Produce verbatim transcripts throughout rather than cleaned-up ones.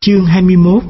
Chương hai mươi mốt.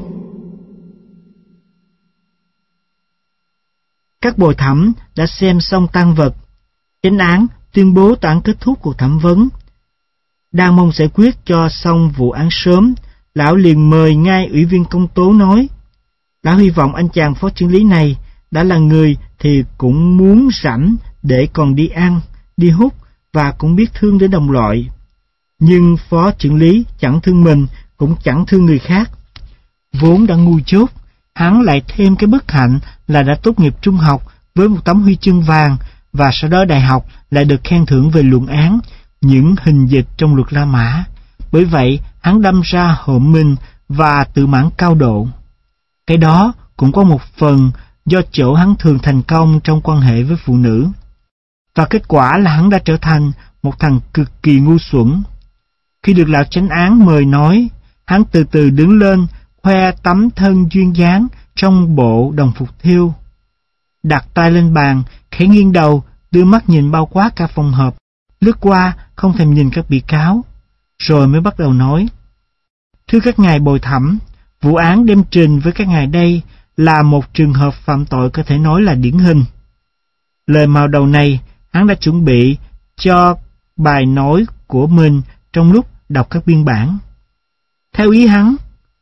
Các bồi thẩm đã xem xong tang vật. Chánh án tuyên bố tòa án kết thúc cuộc thẩm vấn. Đang mong giải quyết cho xong vụ án sớm, lão liền mời ngay ủy viên công tố nói: lão hy vọng anh chàng phó trưởng lý này đã là người thì cũng muốn rảnh để còn đi ăn, đi hút và cũng biết thương đến đồng loại. Nhưng phó trưởng lý chẳng thương mình, cũng chẳng thương người khác. Vốn đã ngu dốt, hắn lại thêm cái bất hạnh là đã tốt nghiệp trung học với một tấm huy chương vàng, và sau đó đại học lại được khen thưởng về luận án, những hình dịch trong luật La Mã. Bởi vậy, hắn đâm ra hộm mình và tự mãn cao độ. Cái đó cũng có một phần do chỗ hắn thường thành công trong quan hệ với phụ nữ. Và kết quả là hắn đã trở thành một thằng cực kỳ ngu xuẩn. Khi được lão chánh án mời nói, hắn từ từ đứng lên, khoe tấm thân duyên dáng trong bộ đồng phục thêu, đặt tay lên bàn, khẽ nghiêng đầu, đưa mắt nhìn bao quát cả phòng họp, lướt qua không thèm nhìn các bị cáo, rồi mới bắt đầu nói: thưa các ngài bồi thẩm, vụ án đem trình với các ngài đây là một trường hợp phạm tội có thể nói là điển hình. Lời mào đầu này hắn đã chuẩn bị cho bài nói của mình trong lúc đọc các biên bản. Theo ý hắn,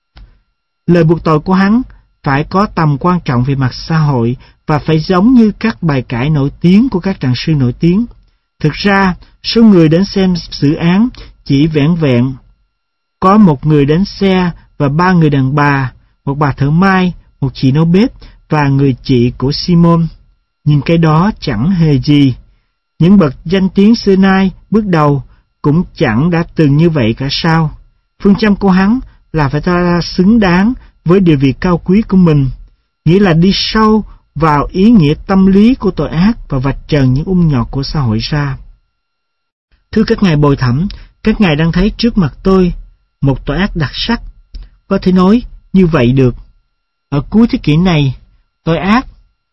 lời buộc tội của hắn phải có tầm quan trọng về mặt xã hội và phải giống như các bài cải nổi tiếng của các trạng sư nổi tiếng. Thực ra, số người đến xem xử án chỉ vẻn vẹn có một người đánh xe và ba người đàn bà, một bà thợ may, một chị nấu bếp và người chị của Simon. Nhưng cái đó chẳng hề gì. Những bậc danh tiếng xưa nay bước đầu cũng chẳng đã từng như vậy cả sao. Phương châm của hắn là phải tỏ ra xứng đáng với địa vị cao quý của mình, nghĩa là đi sâu vào ý nghĩa tâm lý của tội ác và vạch trần những ung nhọt của xã hội ra. Thưa các ngài bồi thẩm, các ngài đang thấy trước mặt tôi một tội ác đặc sắc, có thể nói như vậy được. Ở cuối thế kỷ này, tội ác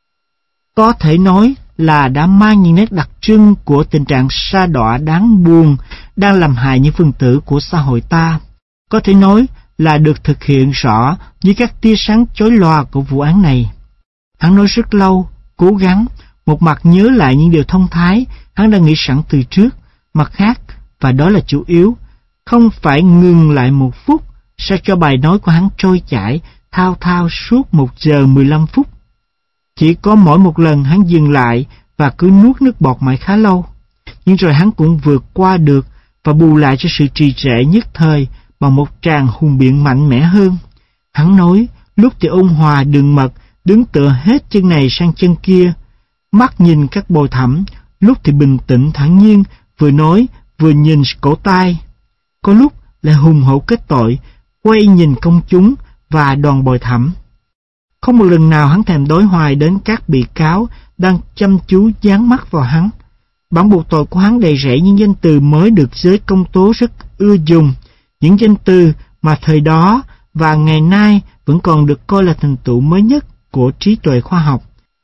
có thể nói là đã mang những nét đặc trưng của tình trạng sa đọa đáng buồn đang làm hại những phần tử của xã hội ta. Có thể nói là được thực hiện rõ như các tia sáng chói lòa của vụ án này. Hắn nói rất lâu, cố gắng, một mặt nhớ lại những điều thông thái hắn đã nghĩ sẵn từ trước, mặt khác, và đó là chủ yếu, không phải ngừng lại một phút, sao cho bài nói của hắn trôi chảy, thao thao suốt một giờ mười lăm phút. Chỉ có mỗi một lần hắn dừng lại và cứ nuốt nước bọt mãi khá lâu, nhưng rồi hắn cũng vượt qua được và bù lại cho sự trì trệ nhất thời bằng một tràng hùng biện mạnh mẽ hơn. Hắn nói, lúc thì ôn hòa đường mật, đứng tựa hết chân này sang chân kia, mắt nhìn các bồi thẩm, lúc thì bình tĩnh thản nhiên, vừa nói vừa nhìn cổ tay. Có lúc lại hùng hổ kết tội, quay nhìn công chúng và đoàn bồi thẩm. Không một lần nào hắn thèm đối hoài đến các bị cáo đang chăm chú dán mắt vào hắn. Bản buộc tội của hắn đầy rẫy những danh từ mới được giới công tố rất ưa dùng, những danh từ mà thời đó và ngày nay vẫn còn được coi là thành tựu mới nhất của trí tuệ khoa học.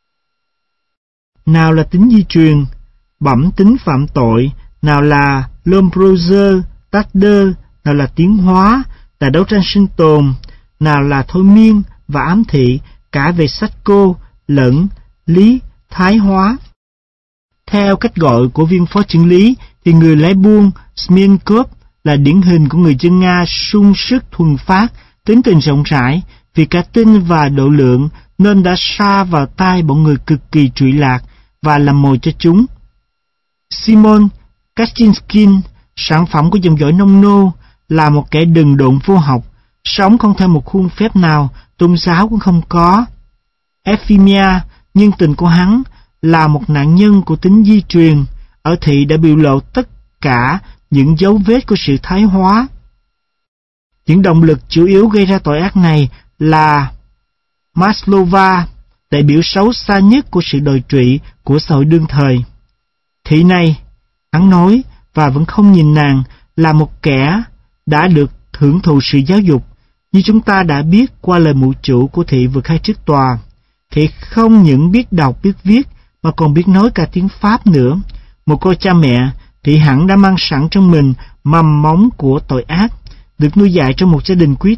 Nào là tính di truyền, bẩm tính phạm tội, nào là Lombroseur, Tadder, nào là tiến hóa, là đấu tranh sinh tồn, nào là thôi miên và ám thị, cả về sách cô lẫn lý thái hóa. Theo cách gọi của viên phó trưởng lý thì người lái buôn Smenkov là điển hình của người dân Nga sung sức thuần phát, tính tình rộng rãi, vì cả tin và độ lượng nên đã sa vào tai bọn người cực kỳ trụy lạc và làm mồi cho chúng. Simon Kachinskin, sản phẩm của dòng dõi nông nô, là một kẻ đần độn vô học, sống không theo một khuôn phép nào, tôn giáo cũng không có. Euphemia, nhân tình của hắn, là một nạn nhân của tính di truyền, ở thị đã biểu lộ tất cả những dấu vết của sự thái hóa. Những động lực chủ yếu gây ra tội ác này là Maslova, đại biểu xấu xa nhất của sự đồi trụy của xã hội đương thời. Thị này, hắn nói, và vẫn không nhìn nàng, là một kẻ đã được hưởng thụ sự giáo dục, như chúng ta đã biết qua lời mụ chủ của thị vừa khai trước tòa. Thị không những biết đọc biết viết mà còn biết nói cả tiếng Pháp nữa. Một cô cha mẹ, thị hẳn đã mang sẵn trong mình mầm móng của tội ác, được nuôi dạy trong một gia đình quý tộc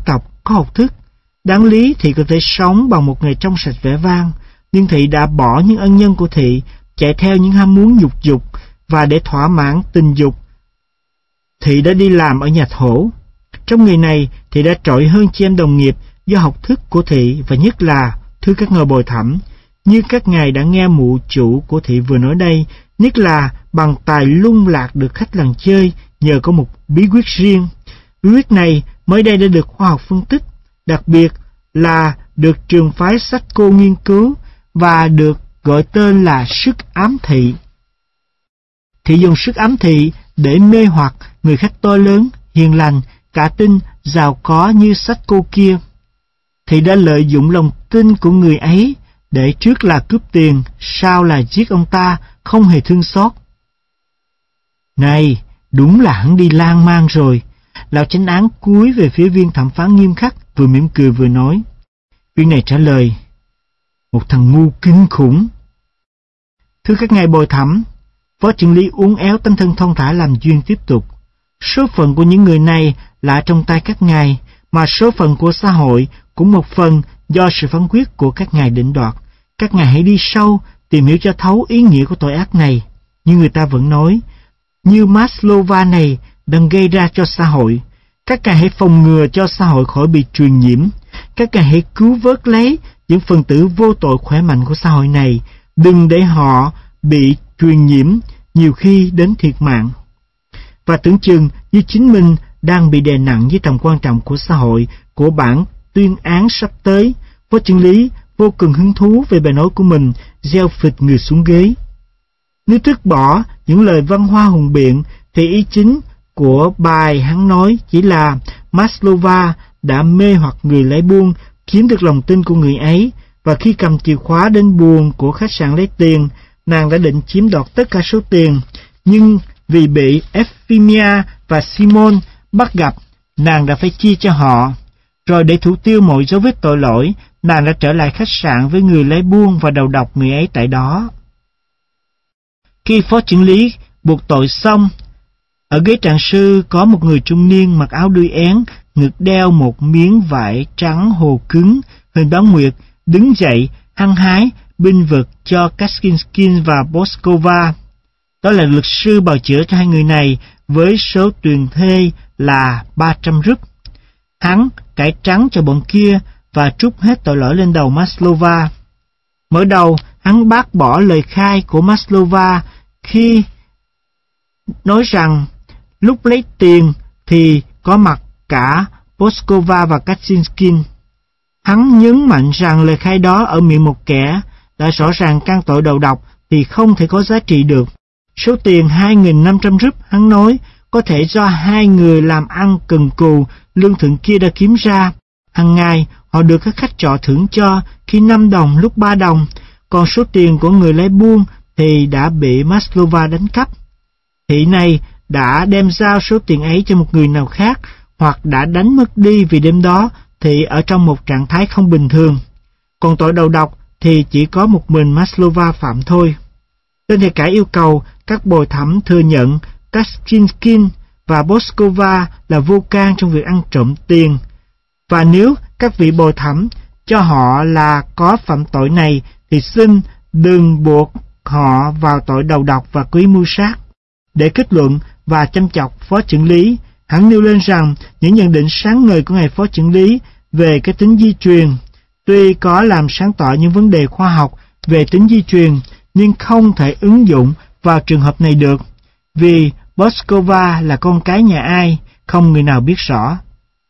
có học thức. Đáng lý thị có thể sống bằng một nghề trong sạch vẻ vang, nhưng thị đã bỏ những ân nhân của thị, chạy theo những ham muốn nhục dục, và để thỏa mãn tình dục, thị đã đi làm ở nhà thổ. Trong nghề này, thị đã trội hơn chị em đồng nghiệp do học thức của thị, và nhất là, thưa các ngài bồi thẩm, như các ngài đã nghe mụ chủ của thị vừa nói đây, nhất là bằng tài lung lạc được khách làng chơi nhờ có một bí quyết riêng. Bí quyết này mới đây đã được khoa học phân tích, đặc biệt là được trường phái sách cô nghiên cứu và được gọi tên là sức ám thị. Thị dùng sức ám thị để mê hoặc người khách to lớn, hiền lành, cả tin, giàu có như sách cô kia. Thị đã lợi dụng lòng tin của người ấy để trước là cướp tiền, sau là giết ông ta, không hề thương xót. Này, đúng là hắn đi lang mang rồi. Lão chánh án cúi về phía viên thẩm phán nghiêm khắc, vừa mỉm cười vừa nói. Viên này trả lời, một thằng ngu kinh khủng. Thưa các ngài bồi thẩm, phó trưởng lý uốn éo tấm thân thon thả làm duyên tiếp tục. Số phận của những người này là trong tay các ngài, mà số phận của xã hội cũng một phần do sự phán quyết của các ngài định đoạt. Các ngài hãy đi sâu, tìm hiểu cho thấu ý nghĩa của tội ác này. Như người ta vẫn nói, như Maslova này đang gây ra cho xã hội. Các ngài hãy phòng ngừa cho xã hội khỏi bị truyền nhiễm. Các ngài hãy cứu vớt lấy những phần tử vô tội khỏe mạnh của xã hội này, đừng để họ bị truyền nhiễm, nhiều khi đến thiệt mạng. Và tưởng chừng như chính mình đang bị đè nặng với tầm quan trọng của xã hội, của bản tuyên án sắp tới, phó trưởng lý vô cùng hứng thú về bài nói của mình, gieo phịch người xuống ghế. Nếu tước bỏ những lời văn hoa hùng biện, thì ý chính của bài hắn nói chỉ là Maslova đã mê hoặc người lái buôn, chiếm được lòng tin của người ấy, và khi cầm chìa khóa đến buồng của khách sạn lấy tiền, nàng đã định chiếm đoạt tất cả số tiền, nhưng vì bị Euphemia và Simon bắt gặp, nàng đã phải chia cho họ. Rồi để thủ tiêu mọi dấu vết tội lỗi, nàng đã trở lại khách sạn với người lái buôn và đầu độc người ấy tại đó. Khi phó trưởng lý buộc tội xong, ở ghế trạng sư có một người trung niên mặc áo đuôi én, ngực đeo một miếng vải trắng hồ cứng, hình bán nguyệt, đứng dậy, hăng hái, binh vực cho Kaskinskin và Boskova. Đó là luật sư bào chữa cho hai người này với số tiền thuê là ba trăm rúp. Hắn cải trắng cho bọn kia và trút hết tội lỗi lên đầu Maslova. Mở đầu, hắn bác bỏ lời khai của Maslova khi nói rằng lúc lấy tiền thì có mặt cả Boskova và Kachinskin. Hắn nhấn mạnh rằng lời khai đó ở miệng một kẻ đã rõ ràng can tội đầu độc thì không thể có giá trị được. Số tiền hai nghìn năm trăm rúp, hắn nói, có thể do hai người làm ăn cần cù, lương thượng kia đã kiếm ra. Hằng ngày, họ được các khách trọ thưởng cho, khi năm đồng, lúc ba đồng, còn số tiền của người lái buôn thì đã bị Maslova đánh cắp. Thị này đã đem giao số tiền ấy cho một người nào khác, hoặc đã đánh mất đi vì đêm đó thị ở trong một trạng thái không bình thường. Còn tội đầu độc thì chỉ có một mình Maslova phạm thôi. Tên thầy cải yêu cầu các bồi thẩm thừa nhận Kaskinskin và Boskova là vô can trong việc ăn trộm tiền, và nếu các vị bồi thẩm cho họ là có phạm tội này thì xin đừng buộc họ vào tội đầu độc và cố ý mưu sát. Để kết luận và chăm chọc phó trưởng lý, hắn nêu lên rằng những nhận định sáng ngời của ngài phó trưởng lý về cái tính di truyền tuy có làm sáng tỏ những vấn đề khoa học về tính di truyền, nhưng không thể ứng dụng vào trường hợp này được, vì Boskova là con cái nhà ai, không người nào biết rõ.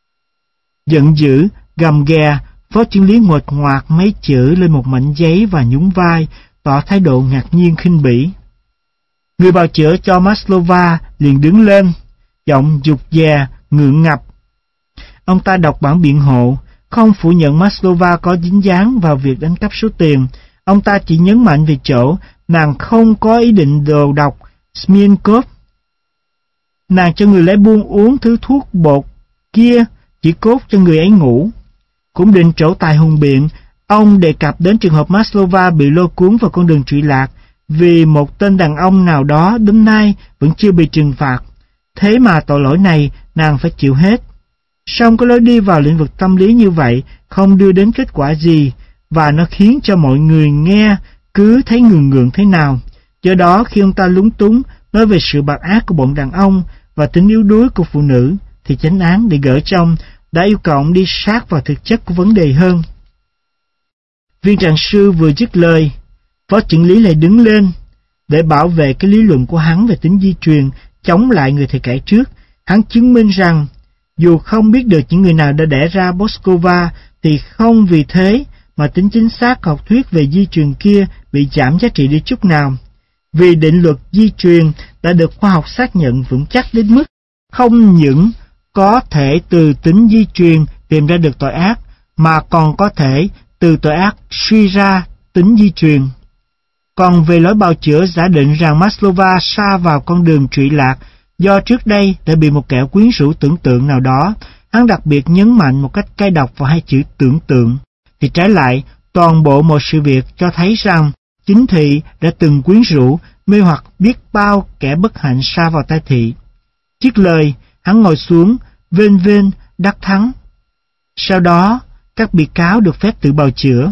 Giận dữ, gầm ghè, phó trưởng lý nguệch ngoạc mấy chữ lên một mảnh giấy và nhún vai, tỏ thái độ ngạc nhiên khinh bỉ. Người bào chữa cho Maslova liền đứng lên, giọng dục dè, ngượng ngập. Ông ta đọc bản biện hộ, không phủ nhận Maslova có dính dáng vào việc đánh cắp số tiền. Ông ta chỉ nhấn mạnh về chỗ nàng không có ý định đầu độc Smienkov. Nàng cho người lái buôn uống thứ thuốc bột kia chỉ cốt cho người ấy ngủ. Cũng định trổ tài hùng biện, ông đề cập đến trường hợp Maslova bị lôi cuốn vào con đường trụy lạc vì một tên đàn ông nào đó đến nay vẫn chưa bị trừng phạt. Thế mà tội lỗi này nàng phải chịu hết. Song cái lối đi vào lĩnh vực tâm lý như vậy không đưa đến kết quả gì, và nó khiến cho mọi người nghe cứ thấy ngượng ngượng thế nào. Do đó khi ông ta lúng túng nói về sự bạc ác của bọn đàn ông và tính yếu đuối của phụ nữ, thì chánh án để gỡ trong đã yêu cầu ông đi sát vào thực chất của vấn đề hơn. Viên trạng sư vừa dứt lời, phó chưởng lý lại đứng lên để bảo vệ cái lý luận của hắn về tính di truyền, chống lại người thầy cải trước. Hắn chứng minh rằng dù không biết được những người nào đã đẻ ra Boskova, thì không vì thế mà tính chính xác học thuyết về di truyền kia bị giảm giá trị đi chút nào. Vì định luật di truyền đã được khoa học xác nhận vững chắc đến mức không những có thể từ tính di truyền tìm ra được tội ác, mà còn có thể từ tội ác suy ra tính di truyền. Còn về lối bào chữa giả định rằng Maslova sa vào con đường trụy lạc do trước đây đã bị một kẻ quyến rũ tưởng tượng nào đó, hắn đặc biệt nhấn mạnh một cách cay độc vào hai chữ tưởng tượng, thì trái lại, toàn bộ mọi sự việc cho thấy rằng chính thị đã từng quyến rũ, mê hoặc biết bao kẻ bất hạnh sa vào tay thị. Dứt lời, hắn ngồi xuống, vênh vênh, đắc thắng. Sau đó, các bị cáo được phép tự bào chữa.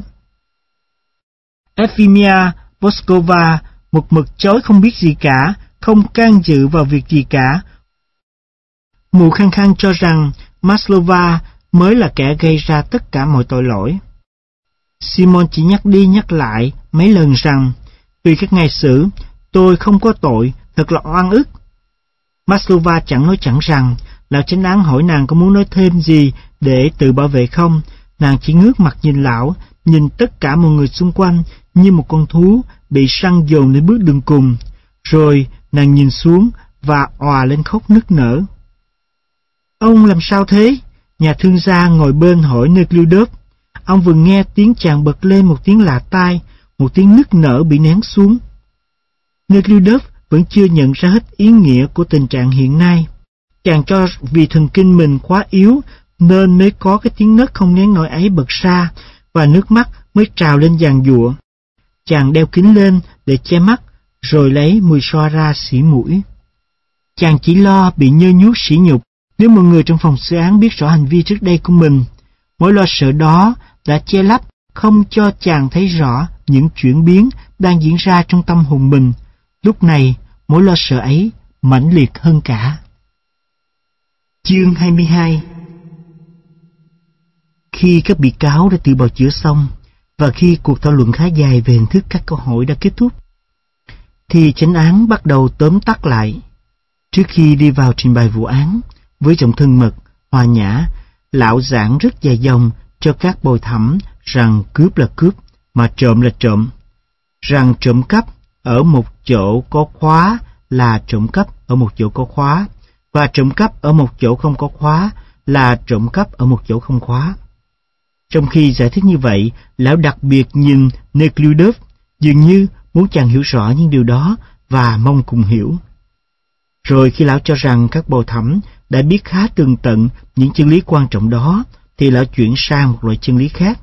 Efimia Boskova một mực chối không biết gì cả, không can dự vào việc gì cả. Mù khăng khăng cho rằng Maslova mới là kẻ gây ra tất cả mọi tội lỗi. Simon chỉ nhắc đi nhắc lại mấy lần rằng, tùy các ngài xử, tôi không có tội, thật là oan ức. Maslova chẳng nói chẳng rằng, lão chánh án hỏi nàng có muốn nói thêm gì để tự bảo vệ không. Nàng chỉ ngước mặt nhìn lão, nhìn tất cả mọi người xung quanh như một con thú bị săn dồn đến bước đường cùng. Rồi nàng nhìn xuống và òa lên khóc nức nở. Ông làm sao thế? Nhà thương gia ngồi bên hỏi Nekhludoff. Ông vừa nghe tiếng chàng bật lên một tiếng lạ tai, một tiếng nức nở bị nén xuống. Nekhludoff vẫn chưa nhận ra hết ý nghĩa của tình trạng hiện nay. Chàng cho vì thần kinh mình quá yếu nên mới có cái tiếng nấc không nén nổi ấy bật ra, và nước mắt mới trào lên giàn giụa. Chàng đeo kính lên để che mắt, rồi lấy mùi xoa ra xỉ mũi. Chàng chỉ lo bị nhơ nhuốc sỉ nhục nếu mọi người trong phòng xử án biết rõ hành vi trước đây của mình. Mối lo sợ đó đã che lấp, không cho chàng thấy rõ những chuyển biến đang diễn ra trong tâm hồn mình. Lúc này, mối lo sợ ấy mãnh liệt hơn cả. Chương hai mươi hai. Khi các bị cáo đã tự bào chữa xong, và khi cuộc thảo luận khá dài về hình thức các câu hỏi đã kết thúc, thì chánh án bắt đầu tóm tắt lại. Trước khi đi vào trình bày vụ án, với giọng thân mật, hòa nhã, lão giảng rất dài dòng cho các bồi thẩm rằng cướp là cướp, mà trộm là trộm. Rằng trộm cắp ở một chỗ có khóa là trộm cắp ở một chỗ có khóa, và trộm cắp ở một chỗ không có khóa là trộm cắp ở một chỗ không khóa. Trong khi giải thích như vậy, lão đặc biệt nhìn Nekhludoff, dường như muốn chàng hiểu rõ những điều đó và mong cùng hiểu. Rồi khi lão cho rằng các bồi thẩm đã biết khá tường tận những chân lý quan trọng đó, thì lão chuyển sang một loại chân lý khác.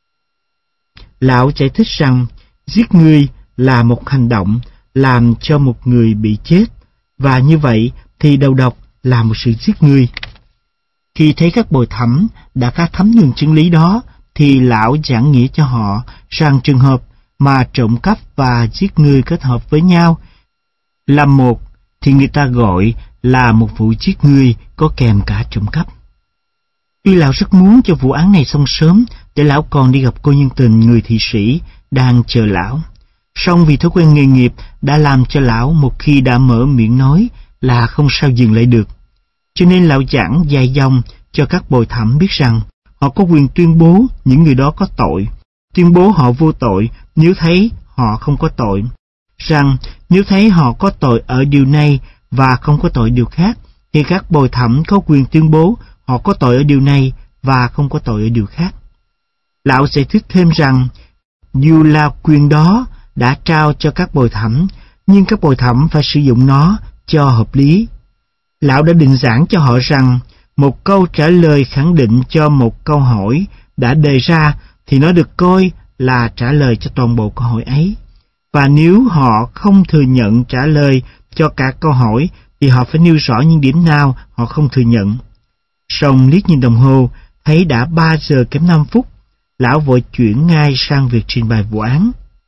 Lão giải thích rằng giết người là một hành động làm cho một người bị chết, và như vậy thì đầu độc là một sự giết người. Khi thấy các bồi thẩm đã khá thấm nhuần chân lý đó, thì lão giảng nghĩa cho họ rằng trường hợp mà trộm cắp và giết người kết hợp với nhau là một, thì người ta gọi là một vụ giết người có kèm cả trộm cắp. Tuy lão rất muốn cho vụ án này xong sớm để lão còn đi gặp cô nhân tình người thị sĩ đang chờ lão, song vì thói quen nghề nghiệp đã làm cho lão một khi đã mở miệng nói là không sao dừng lại được. Cho nên lão giảng dài dòng cho các bồi thẩm biết rằng họ có quyền tuyên bố những người đó có tội, tuyên bố họ vô tội nếu thấy họ không có tội, rằng nếu thấy họ có tội ở điều này và không có tội điều khác, thì các bồi thẩm có quyền tuyên bố họ có tội ở điều này và không có tội ở điều khác. Lão giải thích thêm rằng dù là quyền đó đã trao cho các bồi thẩm, nhưng các bồi thẩm phải sử dụng nó cho hợp lý. Lão đã định giảng cho họ rằng một câu trả lời khẳng định cho một câu hỏi đã đề ra thì nó được coi là trả lời cho toàn bộ câu hỏi ấy. Và nếu họ không thừa nhận trả lời cho cả câu hỏi thì họ phải nêu rõ những điểm nào họ không thừa nhận. Xong liếc nhìn đồng hồ, thấy đã ba giờ kém năm phút, lão vội chuyển ngay sang việc trình bày vụ án.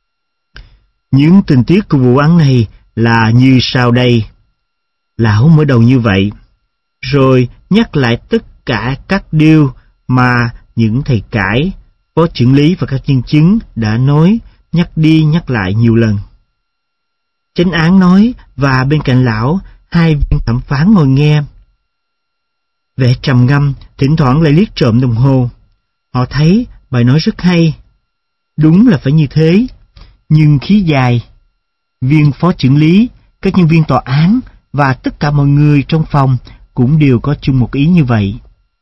Những tình tiết của vụ án này là như sau đây. Lão mở đầu như vậy, rồi nhắc lại tất cả các điều mà những thầy cãi, phó trưởng lý và các nhân chứng đã nói, nhắc đi nhắc lại nhiều lần. Chánh án nói và bên cạnh lão, hai viên thẩm phán ngồi nghe. Vẻ trầm ngâm, thỉnh thoảng lại liếc trộm đồng hồ. Họ thấy bài nói rất hay. Đúng là phải như thế, nhưng khí dài. Viên phó trưởng lý, các nhân viên tòa án và tất cả mọi người trong phòng cũng đều có chung một ý như vậy.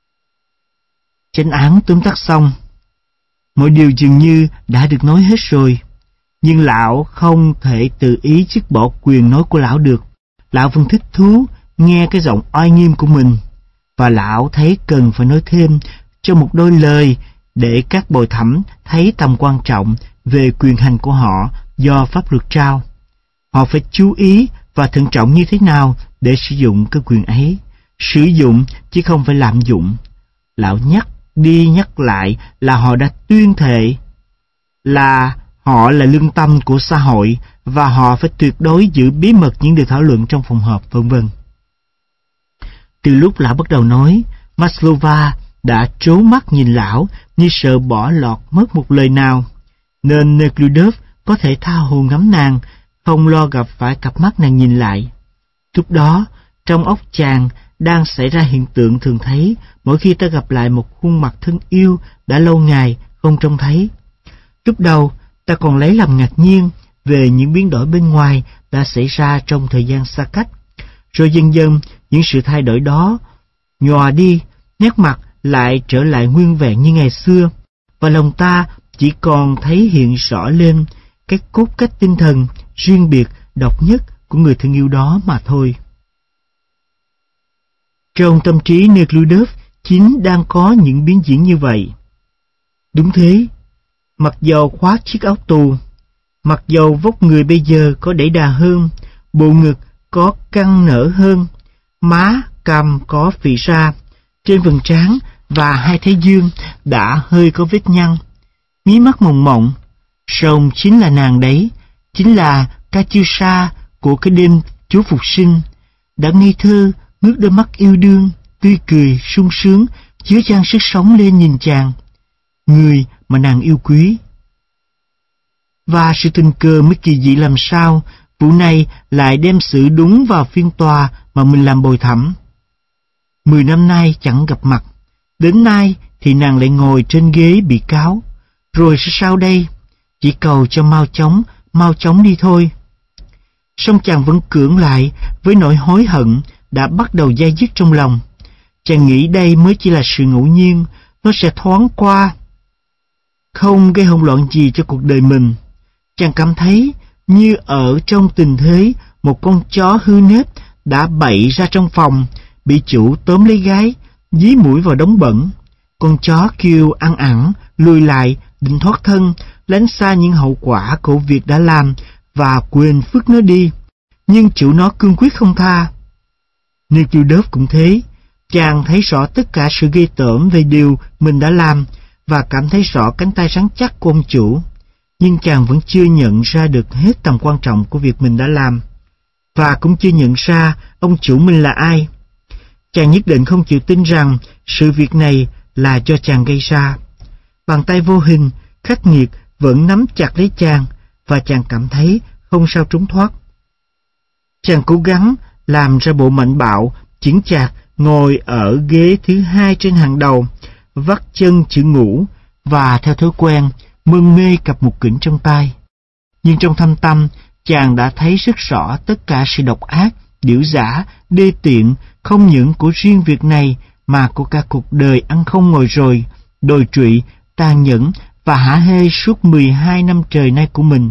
Chánh án tóm tắt xong. Mọi điều dường như đã được nói hết rồi. Nhưng lão không thể tự ý dứt bỏ quyền nói của lão được. Lão vẫn thích thú nghe cái giọng oai nghiêm của mình. Và lão thấy cần phải nói thêm cho một đôi lời để các bồi thẩm thấy tầm quan trọng về quyền hành của họ do pháp luật trao. Họ phải chú ý và thận trọng như thế nào để sử dụng cái quyền ấy. Sử dụng chứ không phải lạm dụng. Lão nhắc đi nhắc lại là họ đã tuyên thệ là họ là lương tâm của xã hội và họ phải tuyệt đối giữ bí mật những điều thảo luận trong phòng họp, vân vân. Từ lúc lão bắt đầu nói, Maslova đã trố mắt nhìn lão như sợ bỏ lọt mất một lời nào, nên Nekhludoff có thể tha hồ ngắm nàng, không lo gặp phải cặp mắt nàng nhìn lại. Lúc đó, trong óc chàng đang xảy ra hiện tượng thường thấy mỗi khi ta gặp lại một khuôn mặt thân yêu đã lâu ngày không trông thấy. Lúc đầu, ta còn lấy làm ngạc nhiên về những biến đổi bên ngoài đã xảy ra trong thời gian xa cách. Rồi dần dần, những sự thay đổi đó nhòa đi, nét mặt lại trở lại nguyên vẹn như ngày xưa, và lòng ta chỉ còn thấy hiện rõ lên cái cốt cách tinh thần riêng biệt, độc nhất của người thân yêu đó mà thôi. Trong tâm trí Nekhludoff chính đang có những biến diễn như vậy. Đúng thế, mặc dầu khoác chiếc áo tù, mặc dầu vóc người bây giờ có đẩy đà hơn, bộ ngực có căng nở hơn, má, cằm có phì ra, trên phần trán và hai thái dương đã hơi có vết nhăn, mí mắt mộng mộng, song chính là nàng đấy, chính là Katyusha của cái đêm Chúa Phục Sinh, đã ngây thơ ngước đôi mắt yêu đương, tươi cười, sung sướng, chứa chan sức sống lên nhìn chàng, người mà nàng yêu quý. Và sự tình cờ mới kỳ dị làm sao, vụ này lại đem xử đúng vào phiên tòa mà mình làm bồi thẩm. Mười năm nay chẳng gặp mặt, đến nay thì nàng lại ngồi trên ghế bị cáo. Rồi sẽ sao đây? Chỉ cầu cho mau chóng, mau chóng đi thôi. Song chàng vẫn cưỡng lại với nỗi hối hận đã bắt đầu dai dứt trong lòng. Chàng nghĩ đây mới chỉ là sự ngẫu nhiên, nó sẽ thoáng qua, không gây hỗn loạn gì cho cuộc đời mình. Chàng cảm thấy như ở trong tình thế một con chó hư nếp đã bậy ra trong phòng, bị chủ tóm lấy gái, dí mũi vào đống bẩn. Con chó kêu ăn ẳng, lùi lại, định thoát thân, lánh xa những hậu quả của việc đã làm và quên phước nó đi. Nhưng chủ nó cương quyết không tha. Nekhludoff cũng thế, chàng thấy rõ tất cả sự ghê tởm về điều mình đã làm và cảm thấy rõ cánh tay rắn chắc của ông chủ. Nhưng chàng vẫn chưa nhận ra được hết tầm quan trọng của việc mình đã làm, và cũng chưa nhận ra ông chủ mình là ai. Chàng nhất định không chịu tin rằng sự việc này là do chàng gây ra. Bàn tay vô hình, khắc nghiệt vẫn nắm chặt lấy chàng, và chàng cảm thấy không sao trốn thoát. Chàng cố gắng làm ra bộ mạnh bạo, chững chạc, ngồi ở ghế thứ hai trên hàng đầu, vắt chân chữ ngủ, và theo thói quen, mân mê cặp mục kỉnh trong tay. Nhưng trong thâm tâm, chàng đã thấy rất rõ tất cả sự độc ác, điểu dã, đê tiện, không những của riêng việc này, mà của cả cuộc đời ăn không ngồi rồi, đồi trụy, tàn nhẫn và hả hê suốt mười hai năm trời nay của mình.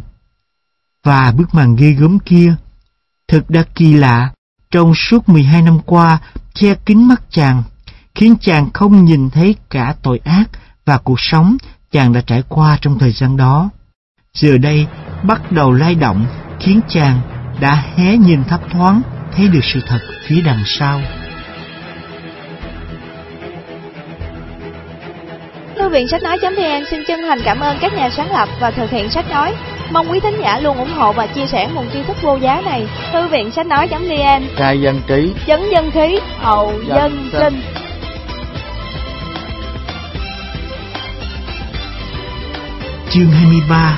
Và bức màn ghê gớm kia, thật đã kỳ lạ, trong suốt mười hai năm qua, che kín mắt chàng, khiến chàng không nhìn thấy cả tội ác và cuộc sống chàng đã trải qua trong thời gian đó. Giờ đây, bắt đầu lay động, khiến chàng đã hé nhìn thấp thoáng, thấy được sự thật phía đằng sau. Thư viện sách nói.vn xin chân thành cảm ơn các nhà sáng lập và thực hiện sách nói. Mong quý thính giả luôn ủng hộ và chia sẻ nguồn tri thức vô giá này. Thư viện sách nói.vn, khai dân trí, chấn dân khí, hậu dân sinh. Chương hai mươi ba.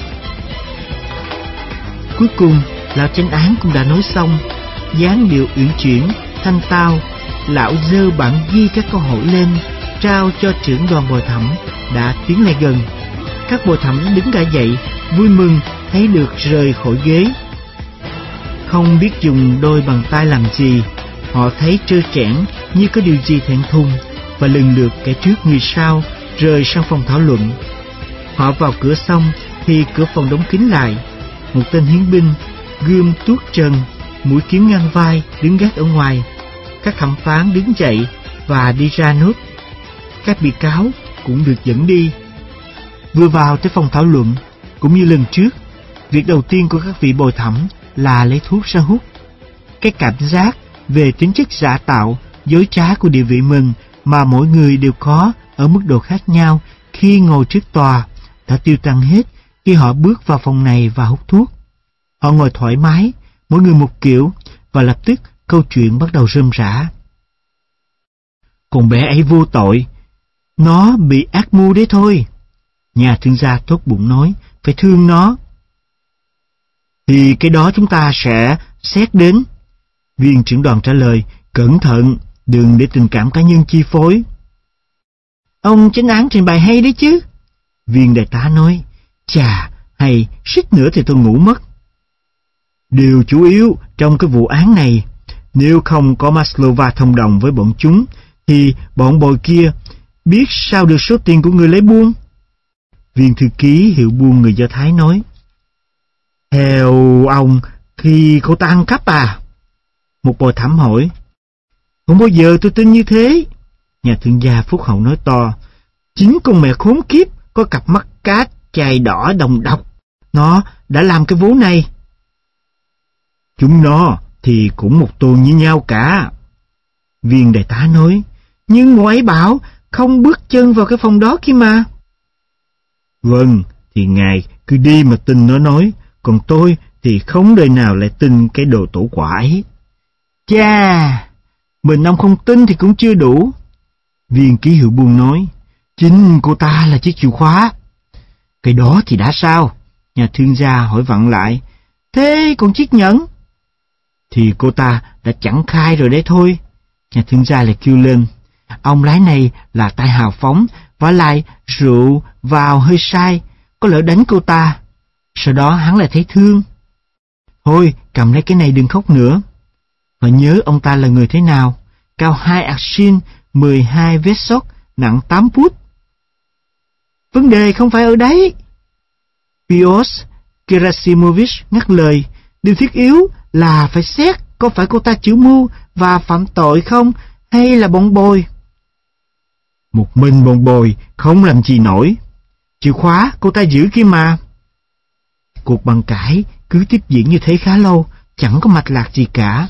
Cuối cùng, lão chánh án cũng đã nói xong. Dáng điệu uyển chuyển, thanh tao, lão giơ bản ghi các câu hỏi lên, trao cho trưởng đoàn bồi thẩm đã tiến lại gần. Các bồi thẩm đứng cả dậy, vui mừng thấy được rời khỏi ghế. Không biết dùng đôi bàn tay làm gì, họ thấy trơ trẽn như có điều gì thẹn thùng, và lần lượt kẻ trước người sau rời sang phòng thảo luận. Họ vào cửa xong thì cửa phòng đóng kín lại. Một tên hiến binh, gươm tuốt trần, mũi kiếm ngang vai, đứng gác ở ngoài. Các thẩm phán đứng dậy và đi ra nốt. Các bị cáo cũng được dẫn đi. Vừa vào tới phòng thảo luận, cũng như lần trước, việc đầu tiên của các vị bồi thẩm là lấy thuốc ra hút. Cái cảm giác về tính chất giả tạo, dối trá của địa vị mình mà mỗi người đều có ở mức độ khác nhau khi ngồi trước tòa đã tiêu tan hết khi họ bước vào phòng này và hút thuốc. Họ ngồi thoải mái, mỗi người một kiểu, và lập tức câu chuyện bắt đầu rơm rả. Con bé ấy vô tội, nó bị ác mưu đấy thôi. Nhà thương gia tốt bụng nói, phải thương nó. Thì cái đó chúng ta sẽ xét đến. Viên trưởng đoàn trả lời, cẩn thận, đừng để tình cảm cá nhân chi phối. Ông chánh án trình bày hay đấy chứ. Viên đại tá nói, chà, hay, suýt nữa thì tôi ngủ mất. Điều chủ yếu trong cái vụ án này, nếu không có Maslova thông đồng với bọn chúng, thì bọn bồi kia biết sao được số tiền của người lấy buôn. Viên thư ký hiệu buôn người Do Thái nói, theo ông, khi cô ta ăn cắp à? Một bồi thẩm hỏi, không bao giờ tôi tin như thế. Nhà thương gia phúc hậu nói to, chính con mẹ khốn kiếp có cặp mắt cá chày đỏ đồng độc, nó đã làm cái vố này. Chúng nó thì cũng một tuần như nhau cả. Viên đại tá nói, nhưng ngài ấy bảo không bước chân vào cái phòng đó kia mà. Vâng, thì ngài cứ đi mà tin nó nói, còn tôi thì không đời nào lại tin cái đồ tổ quả ấy. Chà, mình ông không tin thì cũng chưa đủ. Viên ký hiệu buôn nói, chính cô ta là chiếc chìa khóa. Cái đó thì đã sao? Nhà thương gia hỏi vặn lại, thế còn chiếc nhẫn? Thì cô ta đã chẳng khai rồi đấy thôi. Nhà thương gia lại kêu lên, ông lái này là tay hào phóng, vả lại rượu vào hơi sai, có lỡ đánh cô ta. Sau đó hắn lại thấy thương. Thôi, cầm lấy cái này đừng khóc nữa. Họ nhớ ông ta là người thế nào, cao hai arsin, mười hai vết sóc, nặng tám pút. Vấn đề không phải ở đấy. Piotr Gerasimovich ngắt lời, điều thiết yếu là phải xét có phải cô ta chủ mưu và phạm tội không, hay là bọn bồi. Một mình bọn bồi không làm gì nổi. Chìa khóa cô ta giữ kia mà. Cuộc bàn cãi cứ tiếp diễn như thế khá lâu, chẳng có mạch lạc gì cả.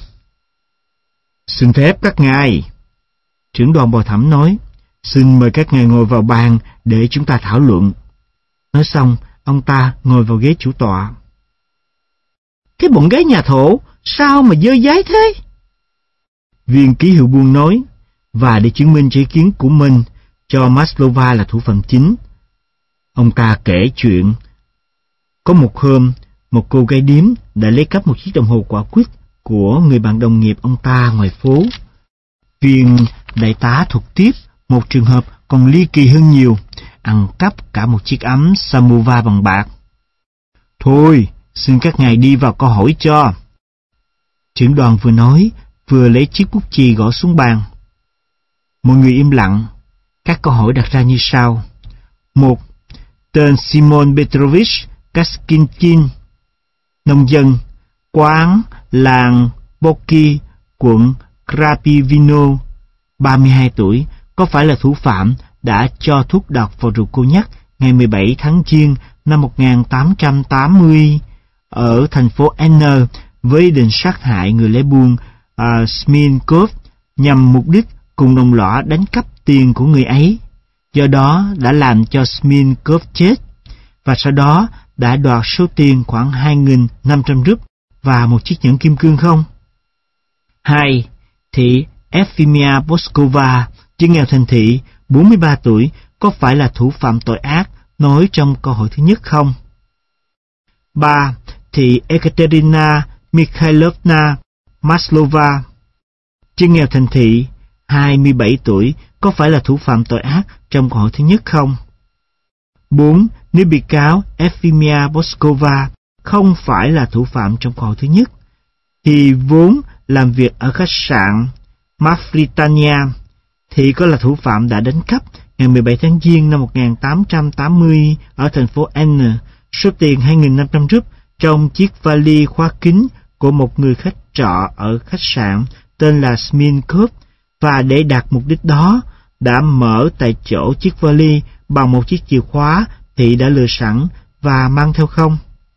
Xin phép các ngài. Trưởng đoàn bồi thẩm nói, xin mời các ngài ngồi vào bàn để chúng ta thảo luận. Nói xong, ông ta ngồi vào ghế chủ tọa. Cái bọn gái nhà thổ, sao mà dơ dái thế? Viên ký hiệu buôn nói, và để chứng minh ý kiến của mình, cho Maslova là thủ phạm chính. Ông ta kể chuyện, có một hôm, một cô gái điếm đã lấy cắp một chiếc đồng hồ quả quýt của người bạn đồng nghiệp ông ta ngoài phố. Viên đại tá thuật tiếp một trường hợp còn ly kỳ hơn nhiều, ăn cắp cả một chiếc ấm samovar bằng bạc. Thôi, xin các ngài đi vào câu hỏi cho. Trưởng đoàn vừa nói, vừa lấy chiếc bút chì gõ xuống bàn. Mọi người im lặng. Các câu hỏi đặt ra như sau. Một. Tên Simon Petrovich Kaskinkin, nông dân, quán làng Boki, quận Krapivino, ba mươi hai tuổi, có phải là thủ phạm đã cho thuốc độc vào rượu cô nhắc ngày mười bảy tháng Giêng năm một nghìn tám trăm tám mươi ở thành phố N với ý định sát hại người lái buôn uh, Smirkov nhằm mục đích cùng đồng lõa đánh cắp tiền của người ấy? do đó đã làm cho Smearkov chết, và sau đó đã đoạt số tiền khoảng hai nghìn năm trăm rúp và một chiếc nhẫn kim cương không? Hai, thị Efimia Boskova, dân nghèo thành thị, bốn mươi ba tuổi, có phải là thủ phạm tội ác nói trong câu hỏi thứ nhất không? Ba, thị Ekaterina Mikhailovna Maslova, dân nghèo thành thị, hai mươi bảy tuổi, có phải là thủ phạm tội ác trong câu hỏi thứ nhất không? Bốn, nếu bị cáo Efimia Boskova không phải là thủ phạm trong câu hỏi thứ nhất, thì vốn làm việc ở khách sạn Mafritania, thì có là thủ phạm đã đánh cắp ngày mười bảy tháng Giêng năm một nghìn tám trăm tám mươi ở thành phố N số tiền hai nghìn năm trăm rúp trong chiếc vali khóa kín của một người khách trọ ở khách sạn tên là Smearkov, và để đạt mục đích đó đã mở tại chỗ chiếc vali bằng một chiếc chìa khóa thị đã lừa sẵn và mang theo không?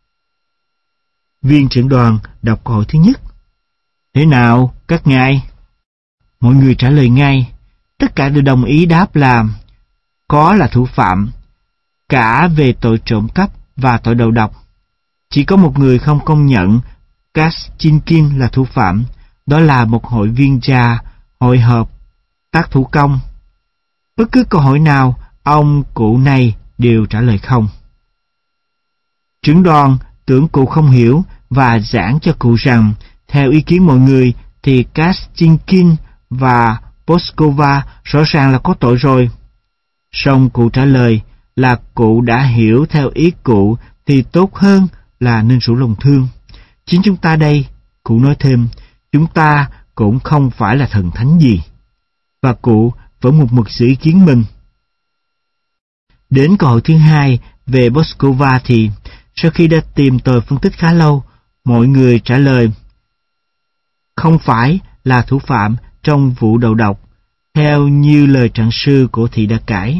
Viên trưởng đoàn đọc câu hỏi thứ nhất. Thế nào các ngài? Mọi người trả lời ngay. Tất cả đều đồng ý đáp là có là thủ phạm, cả về tội trộm cắp và tội đầu độc. Chỉ có một người không công nhận Kaschinkin là thủ phạm, đó là một hội viên già hội hợp tác thủ công. Bất cứ câu hỏi nào, ông cụ này đều trả lời không. Trưởng đoàn tưởng cụ không hiểu và giảng cho cụ rằng, theo ý kiến mọi người thì Kaschinkin và Boskova rõ ràng là có tội rồi. Song cụ trả lời là cụ đã hiểu theo ý cụ thì tốt hơn là nên rủ lòng thương. Chính chúng ta đây, cụ nói thêm, chúng ta cũng không phải là thần thánh gì. Và cụ vẫn một mực giữ ý kiến mình. Đến câu hỏi thứ hai về Boskova thì, sau khi đã tìm tòi phân tích khá lâu, mọi người trả lời không phải là thủ phạm trong vụ đầu độc, theo như lời trạng sư của thị đã cãi.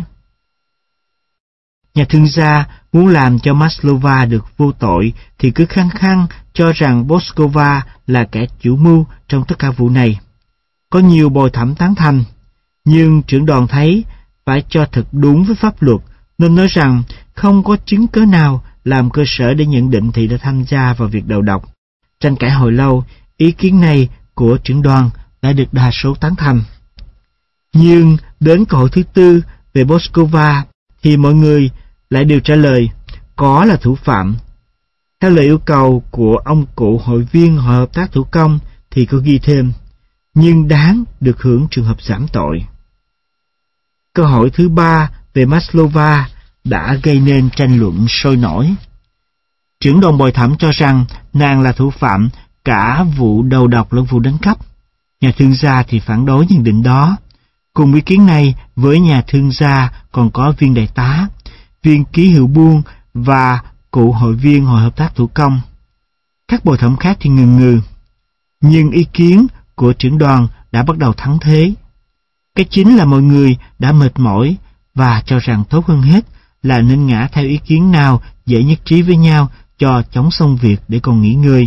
Nhà thương gia muốn làm cho Maslova được vô tội thì cứ khăng khăng cho rằng Boskova là kẻ chủ mưu trong tất cả vụ này. Có nhiều bồi thẩm tán thành, nhưng trưởng đoàn thấy phải cho thật đúng với pháp luật, nên nói rằng không có chứng cớ nào làm cơ sở để nhận định thị đã tham gia vào việc đầu độc. Tranh cãi hồi lâu, ý kiến này của trưởng đoàn đã được đa số tán thành. Nhưng đến câu hỏi thứ tư về Boskova thì mọi người lại đều trả lời có là thủ phạm. Theo lời yêu cầu của ông cụ hội viên hội hợp tác thủ công thì có ghi thêm, nhưng đáng được hưởng trường hợp giảm tội. Câu hỏi thứ ba về Maslova đã gây nên tranh luận sôi nổi. Trưởng đoàn bồi thẩm cho rằng nàng là thủ phạm cả vụ đầu độc lẫn vụ đánh cắp. Nhà thương gia thì phản đối nhận định đó. Cùng ý kiến này với nhà thương gia còn có viên đại tá, viên ký hiệu buôn và cụ hội viên hội hợp tác thủ công. Các bồi thẩm khác thì ngừng ngừ. Nhưng ý kiến của trưởng đoàn đã bắt đầu thắng thế. Cái chính là mọi người đã mệt mỏi và cho rằng tốt hơn hết là nên ngã theo ý kiến nào dễ nhất trí với nhau cho chống xong việc để còn nghỉ ngơi.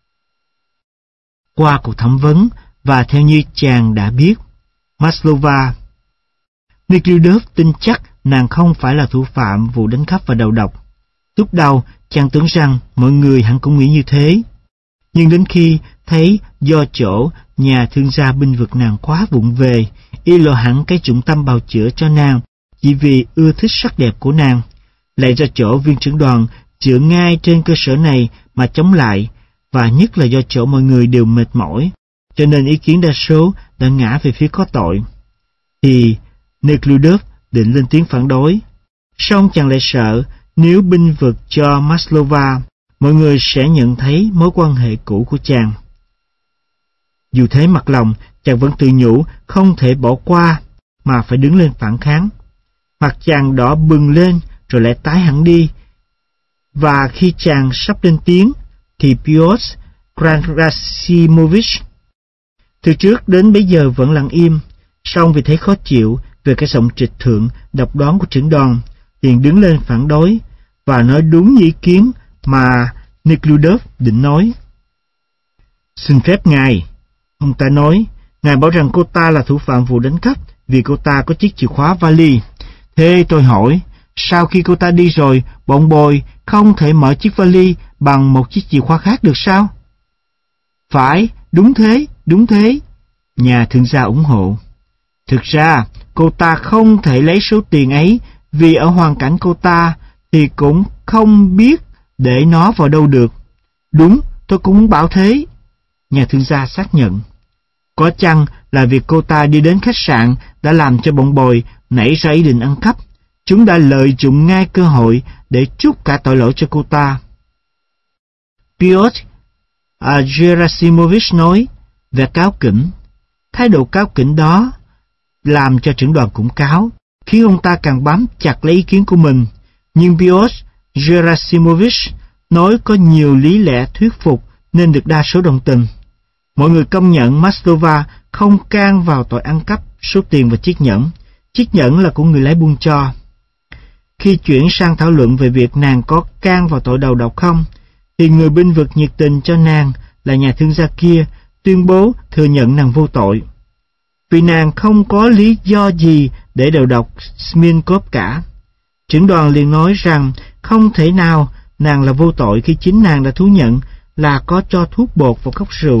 Qua cuộc thẩm vấn và theo như chàng đã biết, Maslova, Nekhlyudov tin chắc nàng không phải là thủ phạm vụ đánh cắp và đầu độc. Lúc đầu chàng tưởng rằng mọi người hẳn cũng nghĩ như thế, nhưng đến khi thấy do chỗ nhà thương gia binh vực nàng quá vụng về, y lộ hẳn cái dụng tâm bào chữa cho nàng chỉ vì ưa thích sắc đẹp của nàng, lại do chỗ viên trưởng đoàn chữa ngay trên cơ sở này mà chống lại, và nhất là do chỗ mọi người đều mệt mỏi, cho nên ý kiến đa số đã ngã về phía có tội. Thì Nekhlyudov định lên tiếng phản đối, song chàng lại sợ nếu binh vực cho Maslova, mọi người sẽ nhận thấy mối quan hệ cũ của chàng. Dù thế mặt lòng, chàng vẫn tự nhủ không thể bỏ qua, mà phải đứng lên phản kháng. Mặt chàng đỏ bừng lên rồi lại tái hẳn đi, và khi chàng sắp lên tiếng thì Pyotr Gerasimовich từ trước đến bây giờ vẫn lặng im, song vì thấy khó chịu về cái giọng trịch thượng độc đoán của trưởng đoàn, liền đứng lên phản đối và nói đúng như ý kiến mà Nekhlyudov định nói. Xin phép ngài, ông ta nói, ngài bảo rằng cô ta là thủ phạm vụ đánh cắp vì cô ta có chiếc chìa khóa vali. Thế tôi hỏi, sau khi cô ta đi rồi, bọn bồi không thể mở chiếc vali bằng một chiếc chìa khóa khác được sao? Phải, đúng thế, đúng thế. Nhà thương gia ủng hộ. Thực ra, cô ta không thể lấy số tiền ấy vì ở hoàn cảnh cô ta thì cũng không biết để nó vào đâu được. Đúng, tôi cũng muốn bảo thế. Nhà thương gia xác nhận. Có chăng là việc cô ta đi đến khách sạn đã làm cho bọn bồi nảy ra ý định ăn cắp. Chúng đã lợi dụng ngay cơ hội để trút cả tội lỗi cho cô ta. Piotr Gerasimovich nói về cáu kỉnh. Thái độ cáu kỉnh đó làm cho trưởng đoàn cũng cáu, khiến ông ta càng bám chặt lấy ý kiến của mình. Nhưng Piotr Gerasimovich nói có nhiều lý lẽ thuyết phục nên được đa số đồng tình. Mọi người công nhận Moscow không can vào tội ăn cắp số tiền và chiếc nhẫn. Chiếc nhẫn là của người lái buôn cho. Khi chuyển sang thảo luận về việc nàng có can vào tội đầu độc không, thì người bênh vực nhiệt tình cho nàng là nhà thương gia kia tuyên bố thừa nhận nàng vô tội. Vì nàng không có lý do gì để đầu độc Smirnov cả. Trưởng đoàn liền nói rằng không thể nào nàng là vô tội khi chính nàng đã thú nhận là có cho thuốc bột vào cốc rượu.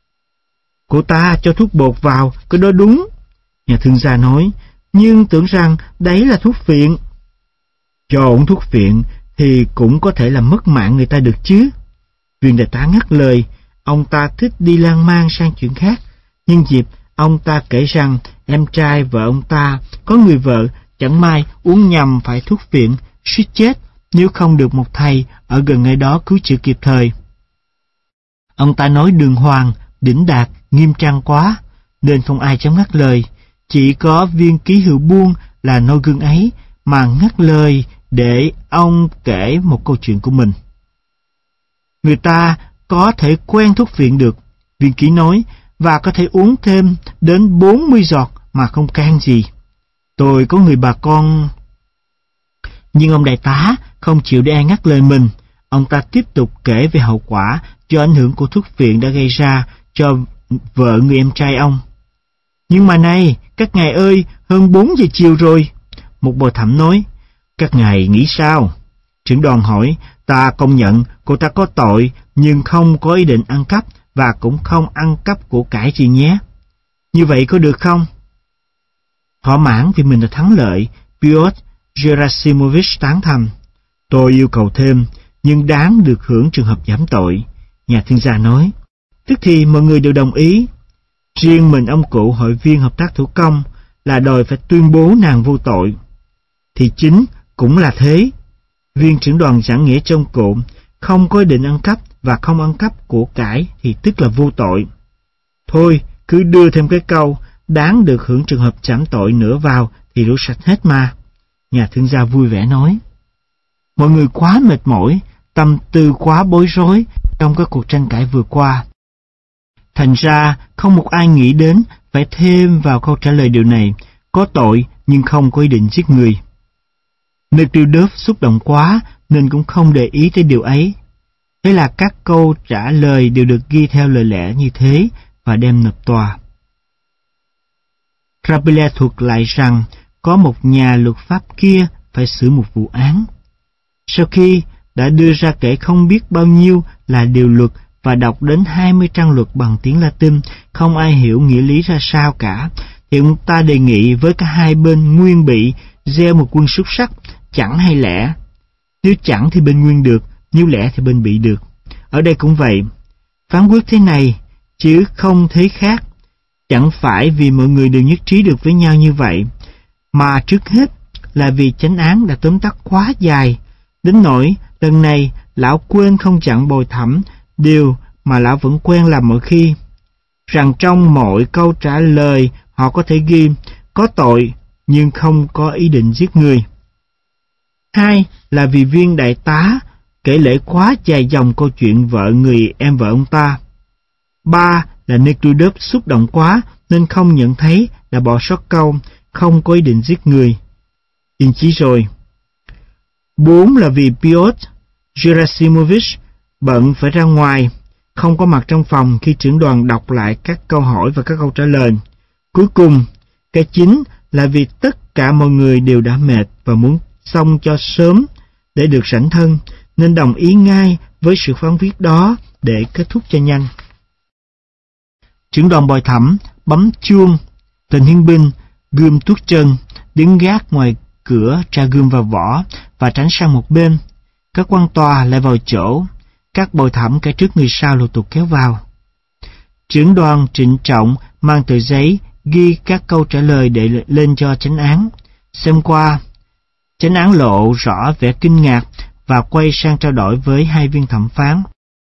Cô ta cho thuốc bột vào, cái đó đúng. Nhà thương gia nói, nhưng tưởng rằng đấy là thuốc phiện. Cho uống thuốc phiện thì cũng có thể làm mất mạng người ta được chứ. Viên đại tá ngắt lời, ông ta thích đi lan man sang chuyện khác. Nhưng dịp ông ta kể rằng em trai vợ ông ta có người vợ chẳng may uống nhầm phải thuốc phiện, suýt chết nếu không được một thầy ở gần ngay đó cứu chữa kịp thời. Ông ta nói đường hoàng, đỉnh đạt, nghiêm trang quá, nên không ai dám ngắt lời. Chỉ có viên ký hiệu buôn là noi gương ấy mà ngắt lời để ông kể một câu chuyện của mình. Người ta có thể quen thuốc phiện được, viên ký nói, và có thể uống thêm đến bốn mươi giọt mà không can gì. Tôi có người bà con... Nhưng ông đại tá không chịu để ai ngắt lời mình. Ông ta tiếp tục kể về hậu quả do ảnh hưởng của thuốc phiện đã gây ra cho vợ người em trai ông. Nhưng mà này, các ngài ơi, hơn bốn giờ chiều rồi. Một bồi thẩm nói, các ngài nghĩ sao? Trưởng đoàn hỏi, ta công nhận cô ta có tội, nhưng không có ý định ăn cắp và cũng không ăn cắp của cải gì nhé. Như vậy có được không? Thỏa mãn vì mình đã thắng lợi, Piotr Gerasimovich tán thành. Tôi yêu cầu thêm, nhưng đáng được hưởng trường hợp giảm tội. Nhà thương gia nói. Tức thì mọi người đều đồng ý. Riêng mình ông cụ hội viên hợp tác thủ công là đòi phải tuyên bố nàng vô tội. Thì chính cũng là thế. Viên trưởng đoàn giảng nghĩa cho ông cụ không có ý định ăn cắp và không ăn cắp của cải thì tức là vô tội. Thôi, cứ đưa thêm cái câu đáng được hưởng trường hợp giảm tội nữa vào thì rửa sạch hết mà. Nhà thương gia vui vẻ nói. Mọi người quá mệt mỏi, tâm tư quá bối rối trong các cuộc tranh cãi vừa qua. Thành ra không một ai nghĩ đến phải thêm vào câu trả lời điều này, có tội nhưng không có ý định giết người. Nekrudov xúc động quá nên cũng không để ý tới điều ấy. Thế là các câu trả lời đều được ghi theo lời lẽ như thế và đem nộp tòa. Rabelais thuật lại rằng có một nhà luật pháp kia phải xử một vụ án. Sau khi đã đưa ra kể không biết bao nhiêu là điều luật và đọc đến hai mươi trang luật bằng tiếng Latin, không ai hiểu nghĩa lý ra sao cả, thì ông ta đề nghị với cả hai bên nguyên bị gieo một quân xúc sắc, chẳng hay lẽ. Nếu chẳng thì bên nguyên được, nếu lẽ thì bên bị được. Ở đây cũng vậy, phán quyết thế này, chứ không thế khác. Chẳng phải vì mọi người đều nhất trí được với nhau như vậy, mà trước hết là vì chánh án đã tóm tắt quá dài, đến nỗi lần này lão quên không chặn bồi thẩm điều mà lão vẫn quen làm mọi khi, rằng trong mọi câu trả lời họ có thể ghi có tội nhưng không có ý định giết người. Hai là vì viên đại tá kể lể quá dài dòng câu chuyện vợ người em vợ ông ta. Ba là Nekrudov xúc động quá nên không nhận thấy đã bỏ sót câu không có ý định giết người. Yên chí rồi. Bốn là vì Piotr Gerasimovich bận phải ra ngoài, không có mặt trong phòng khi trưởng đoàn đọc lại các câu hỏi và các câu trả lời. Cuối cùng, cái chính là vì tất Tất cả mọi người đều đã mệt và muốn xong cho sớm để được rảnh thân, nên đồng ý ngay với sự phán quyết đó để kết thúc cho nhanh. Trưởng đoàn bồi thẩm bấm chuông, tên hiến binh gươm tuốt chân đứng gác ngoài cửa tra gươm vào vỏ và tránh sang một bên. Các quan tòa lại vào chỗ, các bồi thẩm cái trước người sau lục tục kéo vào. Trưởng đoàn trịnh trọng mang tờ giấy ghi các câu trả lời để lên cho chánh án. Xem qua, chánh án lộ rõ vẻ kinh ngạc và quay sang trao đổi với hai viên thẩm phán.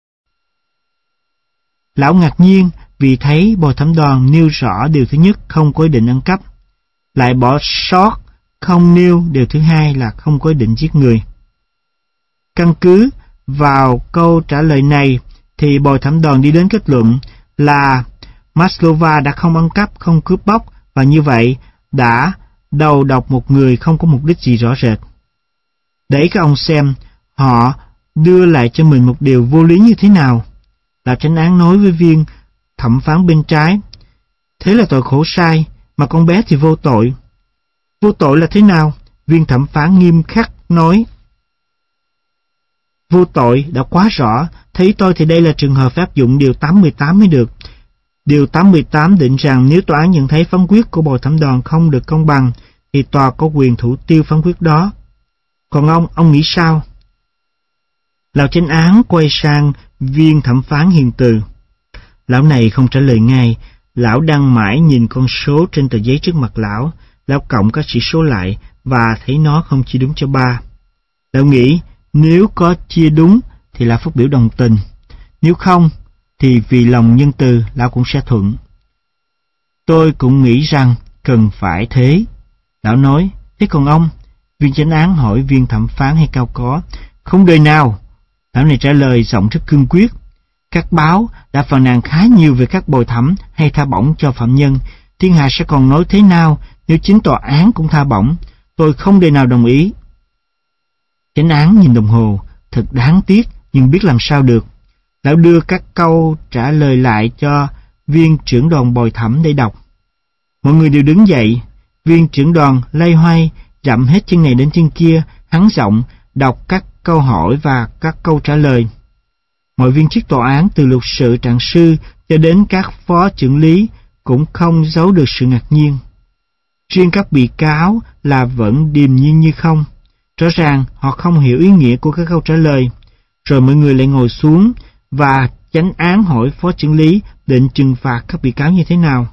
Lão ngạc nhiên vì thấy bồi thẩm đoàn nêu rõ điều thứ nhất không có ý định ăn cắp, lại bỏ sót không nêu điều thứ hai là không có ý định giết người. Căn cứ vào câu trả lời này thì bồi thẩm đoàn đi đến kết luận là Maslova đã không ăn cắp, không cướp bóc và như vậy đã đầu độc một người không có mục đích gì rõ rệt. Để các ông xem họ đưa lại cho mình một điều vô lý như thế nào. Lão chánh án nói với viên thẩm phán bên trái: thế là tội khổ sai, mà con bé thì vô tội. Vô tội là thế nào? Viên thẩm phán nghiêm khắc nói: vô tội đã quá rõ, thấy tôi thì đây là trường hợp áp dụng điều tám mươi tám mới được. Điều tám mươi tám định rằng nếu tòa án nhận thấy phán quyết của bồi thẩm đoàn không được công bằng, thì tòa có quyền thủ tiêu phán quyết đó. Còn ông, ông nghĩ sao? Lão chánh án quay sang viên thẩm phán hiền từ. Lão này không trả lời ngay. Lão đang mãi nhìn con số trên tờ giấy trước mặt lão. Lão cộng các chỉ số lại và thấy nó không chia đúng cho ba. Lão nghĩ nếu có chia đúng thì lão phát biểu đồng tình, nếu không thì vì lòng nhân từ lão cũng sẽ thuận. Tôi cũng nghĩ rằng cần phải thế. Lão nói: thế còn ông? Viên chánh án hỏi viên thẩm phán hay cao có. Không đời nào. Lão này trả lời giọng rất cương quyết. Các báo đã phàn nàn khá nhiều về các bồi thẩm hay tha bổng cho phạm nhân. Thiên hạ sẽ còn nói thế nào nếu chính tòa án cũng tha bổng? Tôi không đời nào đồng ý. Chánh án nhìn đồng hồ, thật đáng tiếc nhưng biết làm sao được. Lão đưa các câu trả lời lại cho viên trưởng đoàn bồi thẩm để đọc. Mọi người đều đứng dậy. Viên trưởng đoàn loay hoay dặm hết chân này đến chân kia, hắn giọng đọc các câu hỏi và các câu trả lời. Mọi viên chức tòa án từ luật sự trạng sư cho đến các phó trưởng lý cũng không giấu được sự ngạc nhiên. Riêng các bị cáo là vẫn điềm nhiên như không. Rõ ràng họ không hiểu ý nghĩa của các câu trả lời. Rồi mọi người lại ngồi xuống và chánh án hỏi phó trưởng lý định trừng phạt các bị cáo như thế nào.